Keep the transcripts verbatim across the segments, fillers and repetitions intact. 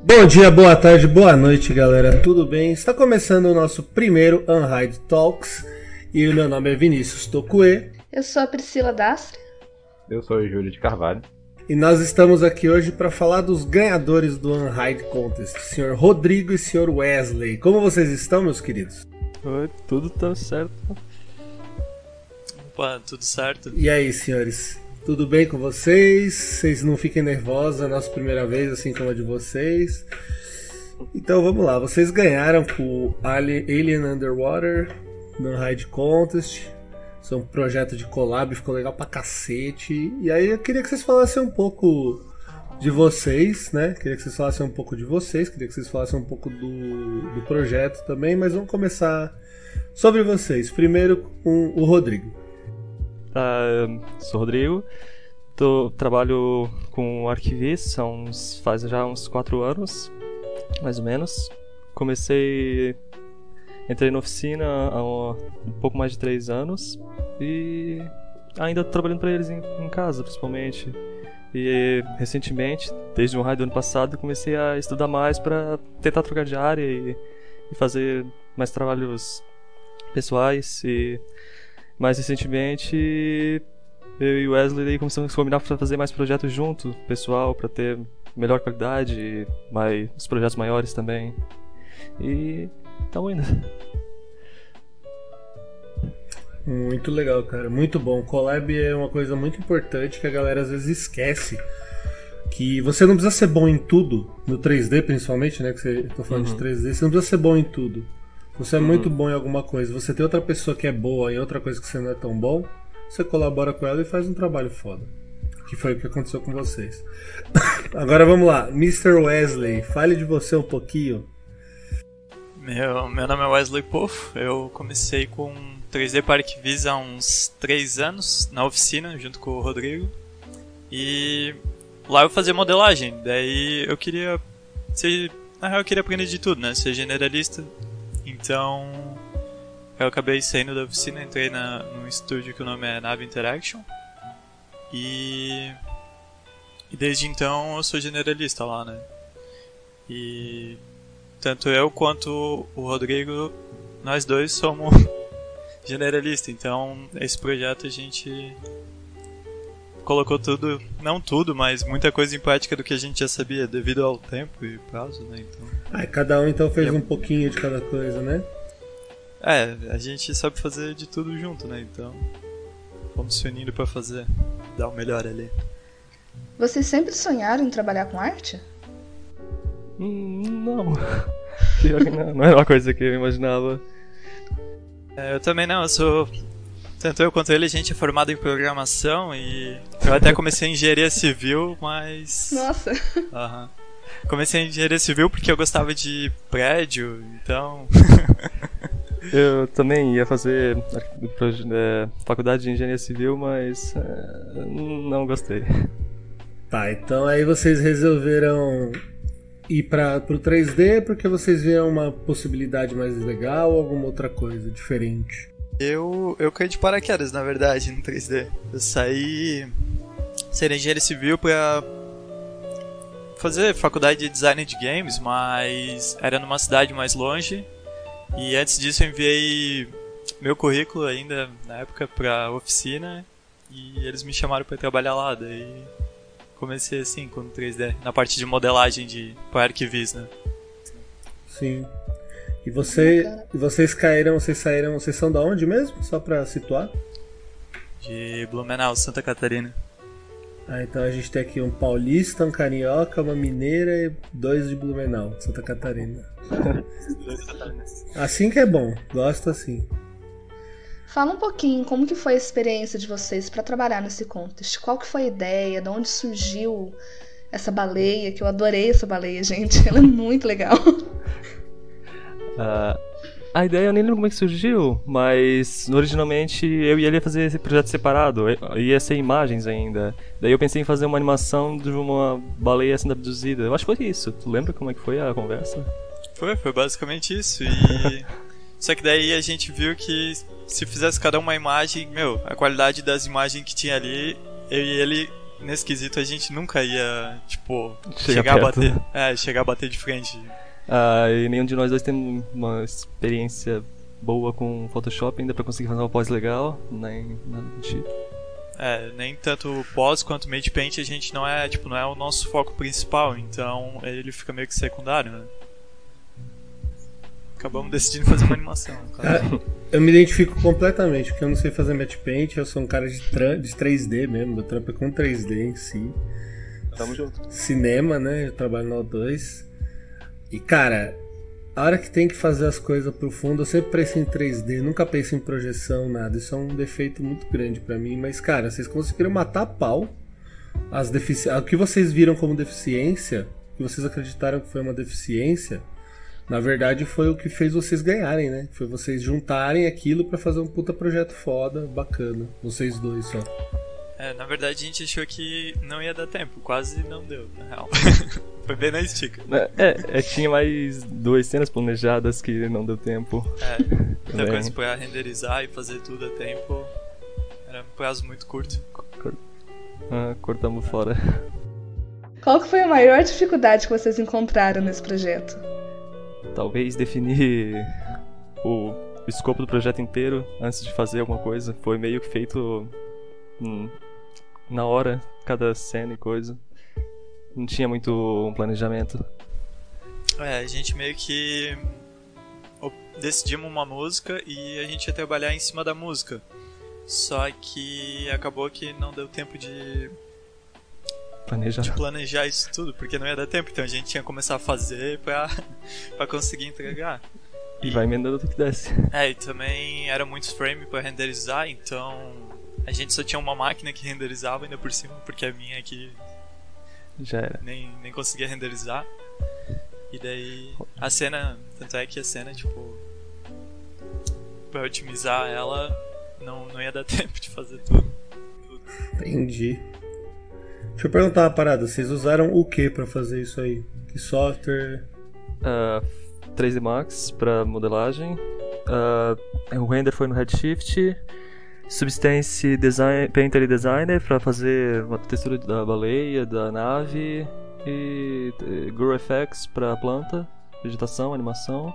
Bom dia, boa tarde, boa noite, galera. Tudo bem? Está começando o nosso primeiro Unhide Talks e o meu nome é Vinícius Tokue. Eu sou a Priscila Dastre. Eu sou o Júlio de Carvalho. E nós estamos aqui hoje para falar dos ganhadores do Unhide Contest, senhor Rodrigo e senhor Wesley. Como vocês estão, meus queridos? Oi, tudo tá certo. Opa, tudo certo. E aí, senhores? Tudo bem com vocês? Vocês não fiquem nervosos, é a nossa primeira vez, assim como a de vocês. Então vamos lá, vocês ganharam com o Alien Underwater no Unhide Contest. Isso é um projeto de collab, ficou legal pra cacete. E aí eu queria que vocês falassem um pouco de vocês, né? Queria que vocês falassem um pouco de vocês, queria que vocês falassem um pouco do, do projeto também, mas vamos começar sobre vocês. Primeiro com o Rodrigo. Uh, sou o Rodrigo, tô, trabalho com arquivista há uns, faz já uns quatro anos, mais ou menos. Comecei, entrei na oficina há um, um pouco mais de três anos e ainda tô trabalhando para eles em, em casa, principalmente. E recentemente, desde o raio do ano passado, comecei a estudar mais para tentar trocar de área e, e fazer mais trabalhos pessoais. E mais recentemente, eu e o Wesley começamos a combinar para fazer mais projetos junto, pessoal, para ter melhor qualidade, mais, os projetos maiores também. E estamos indo. Muito legal, cara. Muito bom. Collab é uma coisa muito importante que a galera às vezes esquece. Que você não precisa ser bom em tudo, no três D principalmente, né? Que você, eu tô falando uhum. de três D, você não precisa ser bom em tudo. Você é uhum. muito bom em alguma coisa, você tem outra pessoa que é boa em outra coisa que você não é tão bom, você colabora com ela e faz um trabalho foda. Que foi o que aconteceu com vocês. Agora vamos lá, mister Wesley, fale de você um pouquinho. Meu, meu nome é Wesley Poffo, eu comecei com três D para Arquivis há uns três anos, na oficina, junto com o Rodrigo. E lá eu fazia modelagem, daí eu queria ser, na real eu queria aprender de tudo, né, ser generalista. Então, eu acabei saindo da oficina, entrei na, num estúdio que o nome é Nave Interaction. E, e desde então eu sou generalista lá, né? E tanto eu quanto o Rodrigo, nós dois somos generalistas. Então, esse projeto a gente colocou tudo, não tudo, mas muita coisa em prática do que a gente já sabia, devido ao tempo e prazo, né? Então... Ah, cada um então fez um pouquinho de cada coisa, né? É, a gente sabe fazer de tudo junto, né? Então, vamos se unindo pra fazer, dar o melhor ali. Vocês sempre sonharam em trabalhar com arte? Hum, não. Pior que não, não era uma coisa que eu imaginava. É, eu também não, eu sou... Tanto eu quanto ele, a gente é formado em programação e eu até comecei em engenharia civil, mas... Nossa! Aham. Comecei em engenharia civil porque eu gostava de prédio, então... Eu também ia fazer é, faculdade de engenharia civil, mas é, não gostei. Tá, então aí vocês resolveram ir para pro três D porque vocês viram uma possibilidade mais legal ou alguma outra coisa diferente? Eu, eu caí de paraquedas, na verdade, no três D. Eu saí ser engenheiro civil pra fazer faculdade de design de games, mas era numa cidade mais longe. E antes disso eu enviei meu currículo ainda, na época, pra oficina. E eles me chamaram pra trabalhar lá, daí comecei assim com o três D, na parte de modelagem de para Arquivis, né? Sim. E você, e vocês caíram, vocês saíram, vocês são da onde mesmo? Só pra situar? De Blumenau, Santa Catarina. Ah, então a gente tem aqui um paulista, um carioca, uma mineira e dois de Blumenau, Santa Catarina. Assim que é bom, gosto assim. Fala um pouquinho como que foi a experiência de vocês pra trabalhar nesse contest. Qual que foi a ideia, de onde surgiu essa baleia, que eu adorei essa baleia, gente. Ela é muito legal. Uh, a ideia eu nem lembro como é que surgiu, mas originalmente eu e ele ia fazer esse projeto separado, ia ser imagens ainda. Daí eu pensei em fazer uma animação de uma baleia sendo abduzida. Eu acho que foi isso. Tu lembra como é que foi a conversa? Foi, foi basicamente isso. E só que daí a gente viu que se fizesse cada uma imagem, meu, a qualidade das imagens que tinha ali, eu e ele nesse quesito a gente nunca ia, tipo, Chega chegar a perto. bater. É, chegar a bater de frente. Ah, e nenhum de nós dois tem uma experiência boa com Photoshop ainda pra conseguir fazer uma pós legal, nem nada do tipo. É, nem tanto pós quanto Made Paint a gente não é, tipo, não é o nosso foco principal, então ele fica meio que secundário, né? Acabamos decidindo fazer uma animação. Cara, eu me identifico completamente, porque eu não sei fazer matte paint, eu sou um cara de, tra- de três D mesmo, meu trampo é com três D em si. Tamo junto. Cinema, né? Eu trabalho no O dois. E cara, a hora que tem que fazer as coisas pro fundo, eu sempre penso em três D, nunca penso em projeção, nada. Isso é um defeito muito grande pra mim. Mas cara, vocês conseguiram matar a pau as defici... o que vocês viram como deficiência, que vocês acreditaram que foi uma deficiência, na verdade foi o que fez vocês ganharem, né? Foi vocês juntarem aquilo pra fazer um puta projeto foda, bacana. Vocês dois só. É, na verdade a gente achou que não ia dar tempo, quase não deu, na real. Foi bem na estica. É, é, tinha mais duas cenas planejadas que não deu tempo. É, muita Também. coisa pra renderizar e fazer tudo a tempo. Era um prazo muito curto. Ah, cortamos fora. Qual que foi a maior dificuldade que vocês encontraram nesse projeto? Talvez definir o, o escopo do projeto inteiro antes de fazer alguma coisa. Foi meio que feito hum, na hora, cada cena e coisa. Não tinha muito um planejamento. É, a gente meio que decidimos uma música e a gente ia trabalhar em cima da música. Só que acabou que não deu tempo de, Planejar. de planejar isso tudo, porque não ia dar tempo. Então a gente tinha que começar a fazer pra, pra conseguir entregar. E vai emendando tudo que desce. É, e também era muitos frames pra renderizar, então a gente só tinha uma máquina que renderizava ainda por cima, porque a minha aqui Já era. nem, nem conseguia renderizar. E daí a cena, tanto é que a cena, tipo, pra otimizar ela, não, não ia dar tempo de fazer tudo. Entendi. Deixa eu perguntar uma parada, vocês usaram o que pra fazer isso aí? Que software? Ah, três D Max pra modelagem. Ah, o render foi no Redshift. Substance Design, Painter e Designer pra fazer uma textura da baleia, da nave. E eh, GrowFX pra planta, vegetação, animação.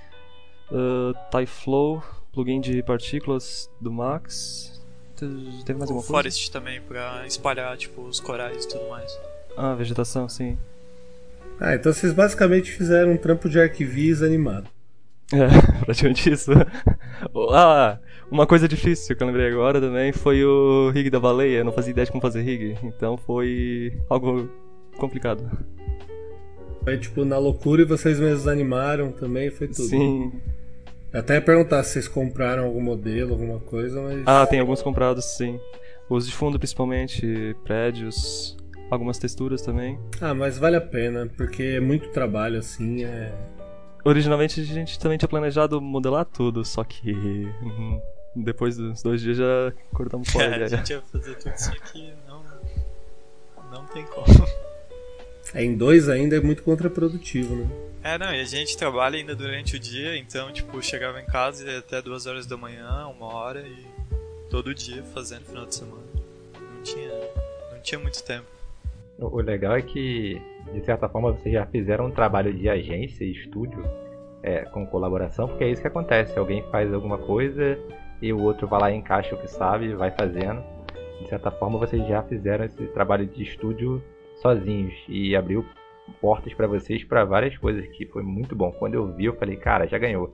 Uh, Tyflow, plugin de partículas do Max. Te- Teve mais O alguma coisa? Forest também, pra espalhar, tipo, os corais e tudo mais. Ah, vegetação, sim. Ah, então vocês basicamente fizeram um trampo de arquivis animado. É, praticamente isso. Ah, uma coisa difícil que eu lembrei agora também foi o rig da baleia. Eu não fazia ideia de como fazer rig, então foi algo complicado. Foi tipo na loucura e vocês mesmos animaram também, foi tudo. Sim. Eu até ia perguntar se vocês compraram algum modelo, alguma coisa, mas... Ah, tem alguns comprados, sim. Os de fundo, principalmente, prédios, algumas texturas também. Ah, mas vale a pena, porque é muito trabalho, assim, é... Originalmente a gente também tinha planejado modelar tudo, só que hum, depois dos dois dias já cortamos fora a É, a ideia. gente ia fazer tudo isso aqui, não, não tem como. É, em dois ainda é muito contraprodutivo, né? É, não, e a gente trabalha ainda durante o dia, então, tipo, chegava em casa e ia até duas horas da manhã, uma hora, e todo dia fazendo final de semana. Não tinha, não tinha muito tempo. O o legal é que, de certa forma, vocês já fizeram um trabalho de agência e estúdio é, com colaboração, porque é isso que acontece. Alguém faz alguma coisa e o outro vai lá e encaixa o que sabe e vai fazendo. De certa forma, vocês já fizeram esse trabalho de estúdio sozinhos e abriu portas pra vocês pra várias coisas, que foi muito bom. Quando eu vi, eu falei, cara, já ganhou.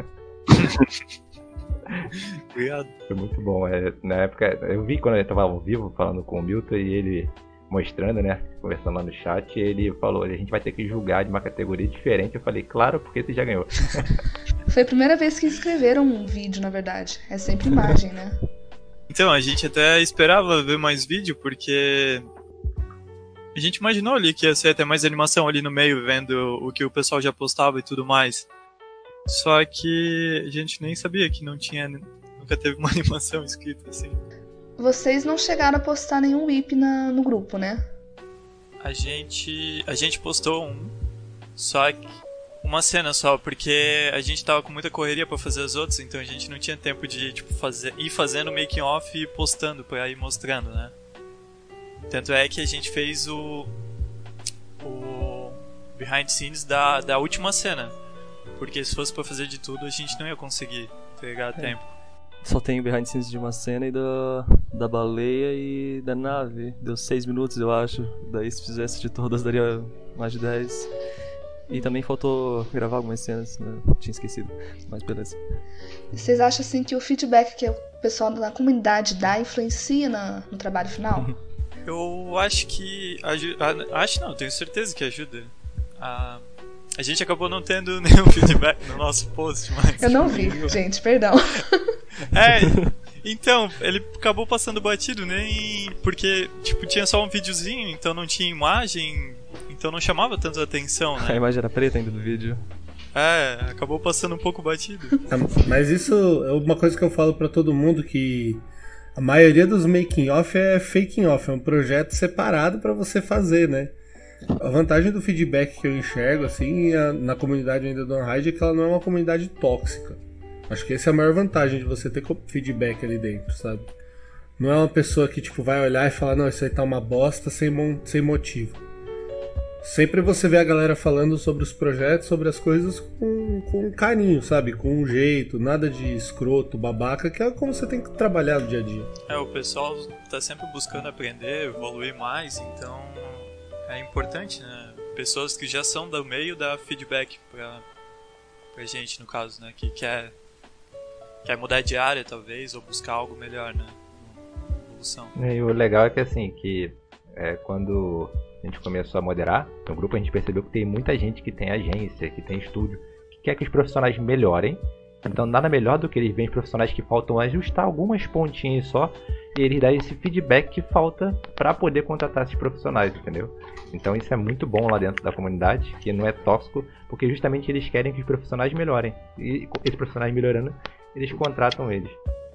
Obrigado. Foi muito bom. É, na época, eu vi quando ele tava ao vivo falando com o Milton e ele mostrando, né, conversando lá no chat, ele falou, a gente vai ter que julgar de uma categoria diferente. Eu falei, claro, porque você já ganhou. Foi a primeira vez que escreveram um vídeo, na verdade. É sempre imagem, né? Então, a gente até esperava ver mais vídeo, porque a gente imaginou ali que ia ser até mais animação ali no meio, vendo o que o pessoal já postava e tudo mais. Só que a gente nem sabia que não tinha, nunca teve uma animação escrita assim. Vocês não chegaram a postar nenhum W I P na, no grupo, né? A gente, a gente postou um, só que uma cena só, porque a gente tava com muita correria pra fazer as outras, então a gente não tinha tempo de tipo fazer, ir fazendo making off e postando pra ir mostrando, né? Tanto é que a gente fez o, o behind the scenes da, da última cena. Porque se fosse pra fazer de tudo, a gente não ia conseguir entregar a É. tempo. Só tem o behind the scenes de uma cena e da, da baleia e da nave. Deu seis minutos, eu acho. Daí se fizesse de todas, daria mais de dez. E também faltou gravar algumas cenas, né? Tinha esquecido. Mas beleza. Vocês acham assim que o feedback que o pessoal da comunidade dá influencia na- no trabalho final? Eu acho que ajuda. Acho não, tenho certeza que ajuda. A, a gente acabou não tendo nenhum feedback no nosso post, mas. Eu não vi, gente, perdão. É, então, ele acabou passando batido, nem. Porque, tipo, tinha só um videozinho, então não tinha imagem, então não chamava tanto a atenção, A né? imagem era preta ainda do vídeo. É, acabou passando um pouco batido. Ah, Mas isso é uma coisa que eu falo pra todo mundo, que a maioria dos making off é faking off, é um projeto separado pra você fazer, né? A vantagem do feedback que eu enxergo assim a- na comunidade ainda do Unhide é que ela não é uma comunidade tóxica. Acho que essa é a maior vantagem de você ter co- feedback ali dentro, sabe? Não é uma pessoa que tipo vai olhar e falar, não, isso aí tá uma bosta sem, mon- sem motivo. Sempre você vê a galera falando sobre os projetos, sobre as coisas com, com carinho, sabe? Com um jeito, nada de escroto, babaca, que é como você tem que trabalhar no dia a dia. É, o pessoal tá sempre buscando aprender, evoluir mais, então é importante, né? Pessoas que já são do meio dar feedback pra, pra gente, no caso, né? Que quer, quer mudar de área, talvez, ou buscar algo melhor, né? Evolução. E o legal é que assim, que é, quando a gente começou a moderar no grupo, a gente percebeu que tem muita gente que tem agência, que tem estúdio, que quer que os profissionais melhorem. Então nada melhor do que eles verem os profissionais que faltam ajustar algumas pontinhas só e eles darem esse feedback que falta para poder contratar esses profissionais, entendeu? Então isso é muito bom lá dentro da comunidade, que não é tóxico, porque justamente eles querem que os profissionais melhorem. E esses profissionais melhorando, eles contratam eles.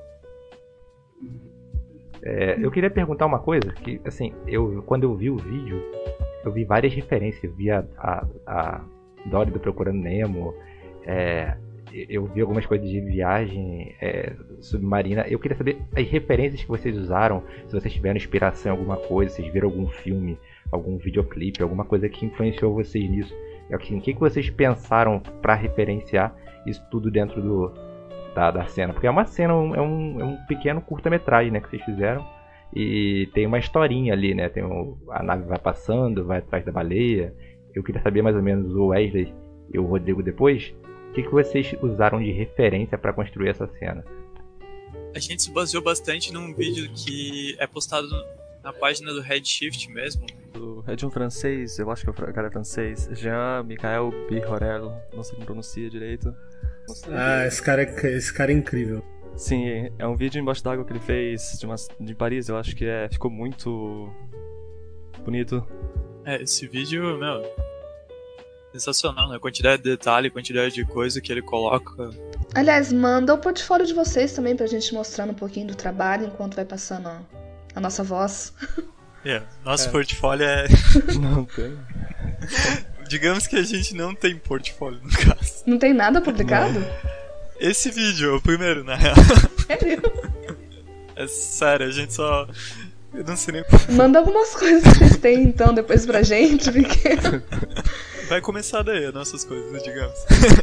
É, eu queria perguntar uma coisa, que assim, eu, quando eu vi o vídeo, eu vi várias referências, eu vi a, a, a Dory do Procurando Nemo, é, eu vi algumas coisas de viagem é, submarina. Eu queria saber as referências que vocês usaram, se vocês tiveram inspiração em alguma coisa, se vocês viram algum filme, algum videoclipe, alguma coisa que influenciou vocês nisso. Assim, o que, que vocês pensaram para referenciar isso tudo dentro do, da, da cena? Porque é uma cena, é um, é um pequeno curta-metragem, né, que vocês fizeram. E tem uma historinha ali, né? Tem um, a nave vai passando, vai atrás da baleia. Eu queria saber mais ou menos o Wesley e o Rodrigo depois. O que, que vocês usaram de referência para construir essa cena? A gente se baseou bastante num vídeo que é postado na página do Redshift mesmo. É de um francês, eu acho que o cara é francês. Jean-Michel Bihorel, não sei como pronuncia direito. Ah, esse cara é, esse cara é incrível. Sim, é um vídeo embaixo d'água que ele fez de, uma, de Paris, eu acho que é, ficou muito bonito. É, esse vídeo, meu, sensacional, né? A quantidade de detalhe, a quantidade de coisa que ele coloca. Aliás, manda o portfólio de vocês também pra gente mostrando um pouquinho do trabalho enquanto vai passando a, a nossa voz. É, nosso É. portfólio é... Não tem. Digamos que a gente não tem portfólio, no caso. Não tem nada publicado? Esse vídeo é o primeiro, na real. Sério? É sério, a gente só... Eu não sei nem... Manda algumas coisas que vocês têm então depois pra gente, porque... Vai começar daí as nossas coisas, digamos.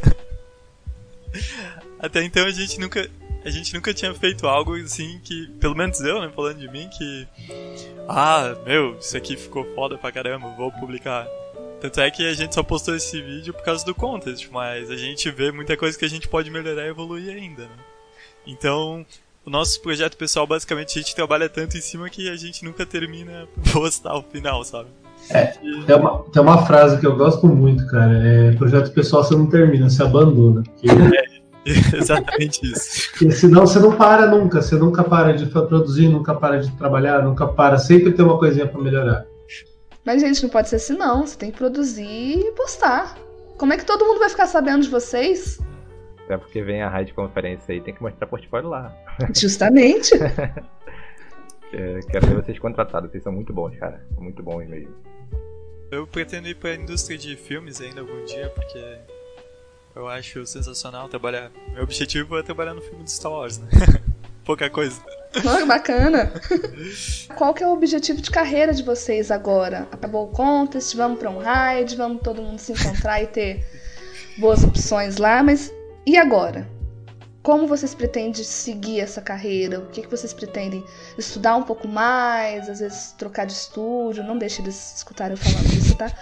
Até então a gente nunca... A gente nunca tinha feito algo assim que... Pelo menos eu, né? Falando de mim, que... Ah, meu, isso aqui ficou foda pra caramba, vou publicar. Tanto é que a gente só postou esse vídeo por causa do contest, mas a gente vê muita coisa que a gente pode melhorar e evoluir ainda, né? Então, o nosso projeto pessoal, basicamente, a gente trabalha tanto em cima que a gente nunca termina postar o final, sabe? É, tem uma, tem uma frase que eu gosto muito, cara, é projeto pessoal você não termina, você abandona. Porque, Exatamente isso. porque senão você não para nunca, você nunca para de produzir, nunca para de trabalhar, nunca para, sempre tem uma coisinha pra melhorar. Mas, gente, não pode ser assim não. Você tem que produzir e postar. Como é que todo mundo vai ficar sabendo de vocês? Até porque vem a rádio conferência aí, tem que mostrar portfólio lá. Justamente. É, quero ver vocês contratados, vocês são muito bons, cara. Muito bons mesmo. Eu pretendo ir pra indústria de filmes ainda algum dia, porque eu acho sensacional trabalhar. Meu objetivo é trabalhar no filme do Star Wars, né? Pouca coisa. Oh, bacana. Qual que é o objetivo de carreira de vocês agora? Acabou o contest, vamos para um raid, vamos todo mundo se encontrar e ter boas opções lá, mas e agora? Como vocês pretendem seguir essa carreira? O que, que vocês pretendem? Estudar um pouco mais, às vezes trocar de estúdio? Não deixe eles escutarem eu falando isso, tá?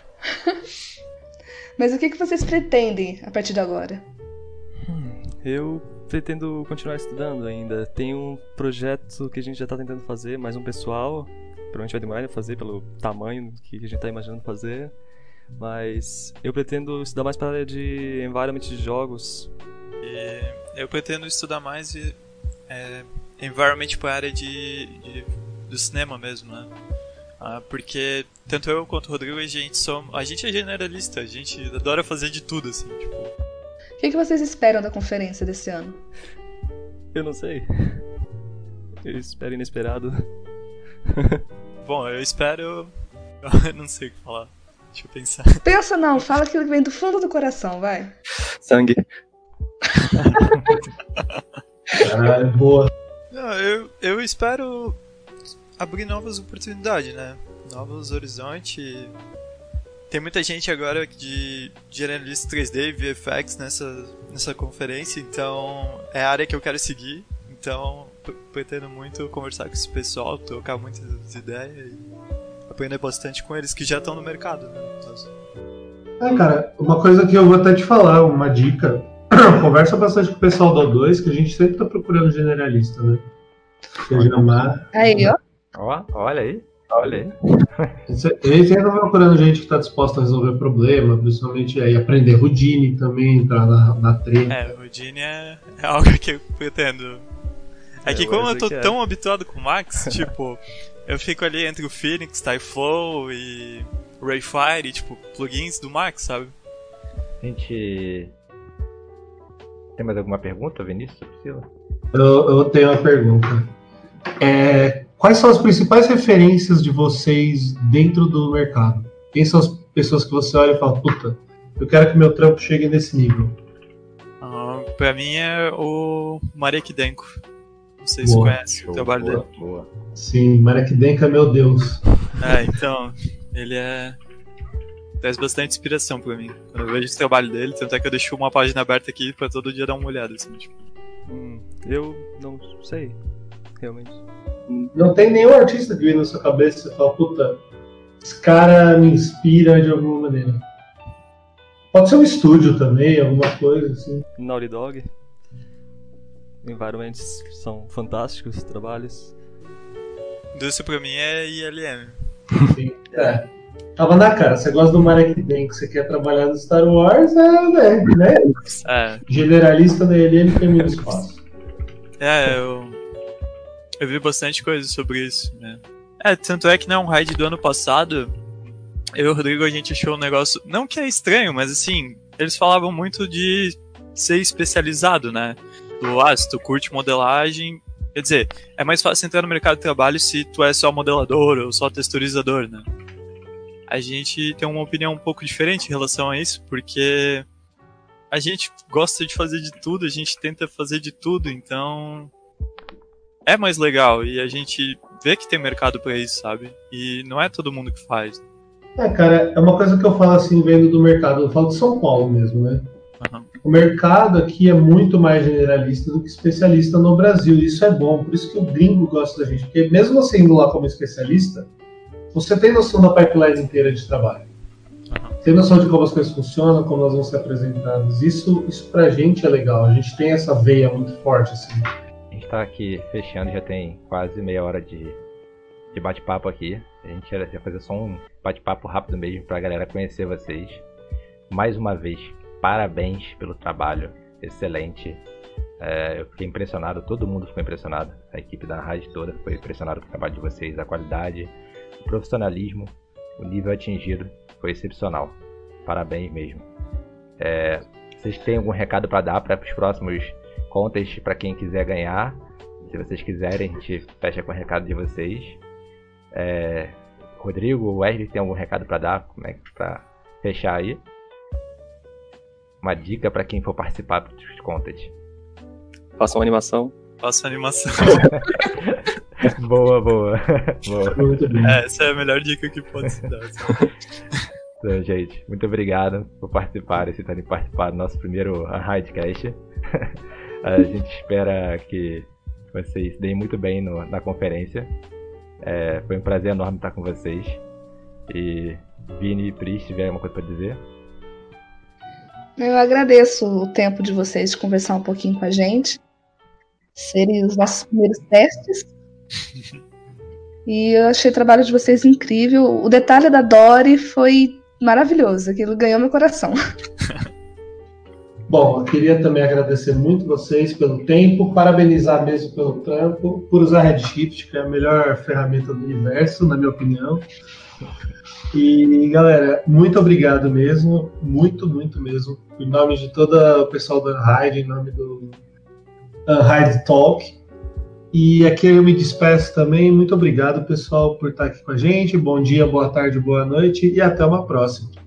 Mas o que, que vocês pretendem a partir de agora? Hum, eu pretendo continuar estudando ainda. Tem um projeto que a gente já tá tentando fazer, mais um pessoal. Provavelmente vai demorar a fazer pelo tamanho que a gente tá imaginando fazer. Mas eu pretendo estudar mais para a área de environment de jogos. E eu pretendo estudar mais e, é, environment para a área de, de, do cinema mesmo, né? Ah, porque tanto eu quanto o Rodrigo, a gente, somos, a gente é generalista, a gente adora fazer de tudo, assim, tipo... O que, que vocês esperam da conferência desse ano? Eu não sei. Eu espero inesperado. Bom, eu espero... Eu não sei o que falar. Deixa eu pensar. Pensa não, fala aquilo que vem do fundo do coração, vai. Sangue. Caralho, boa. Não, eu, eu espero abrir novas oportunidades, né? Novos horizontes. Tem muita gente agora de generalista três D e V F X nessa, nessa conferência, então é a área que eu quero seguir. Então pretendo muito conversar com esse pessoal, trocar muitas ideias e aprender bastante com eles que já estão no mercado, né? É, cara, uma coisa que eu vou até te falar, uma dica. Conversa bastante com o pessoal do O dois, que a gente sempre tá procurando generalista, né? Programar. Aí, ó. Ó, olha aí, olha aí. Eles sempre estão procurando gente que tá disposta a resolver problema, principalmente aí aprender Houdini também, entrar na, na treta. É, Houdini é, é algo que eu pretendo. É que É, como eu eu tô sei que é. tão habituado com o Max, tipo, eu fico ali entre o Phoenix, Typhoon e Rayfire, tipo, plugins do Max, sabe? A gente... Tem mais alguma pergunta, Vinícius? Priscila? Eu, eu tenho uma pergunta. É, quais são as principais referências de vocês dentro do mercado? Quem são as pessoas que você olha e fala, puta, eu quero que meu trampo chegue nesse nível? Uh, pra mim é o Marek Denko. Não sei Boa. se conhece Show, o trabalho boa, dele. boa. Sim, Marek Denka, meu Deus. É, então, ele é... traz bastante inspiração pra mim. Quando eu vejo esse trabalho dele, tanto é que eu deixo uma página aberta aqui pra todo dia dar uma olhada, assim, tipo... Hum, eu não sei, realmente. Não tem nenhum artista que vem na sua cabeça e você fala, puta, esse cara me inspira de alguma maneira. Pode ser um estúdio também, alguma coisa assim. Naughty Dog. Environments são fantásticos trabalhos. Indústria pra mim é I L M. Sim. É. Tava na cara, você gosta do Marek Denko, você quer trabalhar no Star Wars, é, né? né? É, Generalista da I L M tem muito espaço. é, eu... eu vi bastante coisa sobre isso, né? É, tanto é que não, um raid do ano passado, eu e o Rodrigo, a gente achou um negócio... Não que é estranho, mas assim, eles falavam muito de ser especializado, né? Do, ah, se tu curte modelagem... Quer dizer, é mais fácil entrar no mercado de trabalho se tu é só modelador ou só texturizador, né? A gente tem uma opinião um pouco diferente em relação a isso, porque a gente gosta de fazer de tudo, a gente tenta fazer de tudo, então é mais legal e a gente vê que tem mercado pra isso, sabe? E não é todo mundo que faz. É, cara, é uma coisa que eu falo assim, vendo do mercado, eu falo de São Paulo mesmo, né? Uhum. O mercado aqui é muito mais generalista do que especialista no Brasil, e isso é bom, por isso que o gringo gosta da gente, porque mesmo você indo lá como especialista, você tem noção da pipeline inteira de trabalho. Uhum. Tem noção de como as coisas funcionam, como elas vão ser apresentadas. Isso, isso pra gente é legal, a gente tem essa veia muito forte, assim. A gente tá aqui fechando, já tem quase meia hora de, de bate-papo aqui. A gente ia fazer só um bate-papo rápido mesmo pra galera conhecer vocês. Mais uma vez, parabéns pelo trabalho, excelente. É, eu fiquei impressionado, todo mundo ficou impressionado. A equipe da rádio toda foi impressionada com o trabalho de vocês, a qualidade, o profissionalismo, o nível atingido foi excepcional. Parabéns mesmo. É, vocês têm algum recado para dar para os próximos contests, para quem quiser ganhar? Se vocês quiserem, a gente fecha com o recado de vocês. É, Rodrigo, Wesley, tem algum recado para dar? Como é que para fechar aí? Uma dica para quem for participar dos contests. Faça uma animação. Faço animação. Boa, boa. boa. Muito bem. É, essa é a melhor dica que pode se dar. Então, gente, muito obrigado por participar, esse também participar do nosso primeiro Hidecast. A gente espera que vocês deem muito bem no, na conferência. É, foi um prazer enorme estar com vocês. E Vini e Pri, se tiver alguma coisa para dizer. Eu agradeço o tempo de vocês de conversar um pouquinho com a gente, serem os nossos primeiros testes. E eu achei o trabalho de vocês incrível. O detalhe da Dory foi maravilhoso, aquilo ganhou meu coração. Bom, eu queria também agradecer muito vocês pelo tempo, parabenizar mesmo pelo trampo, por usar Redshift, que é a melhor ferramenta do universo, na minha opinião. E, galera, muito obrigado mesmo, muito, muito mesmo, em nome de todo o pessoal da Hyde, em nome do uh, Hyde Talk. E aqui eu me despeço também. Muito obrigado, pessoal, por estar aqui com a gente. Bom dia, boa tarde, boa noite e até uma próxima.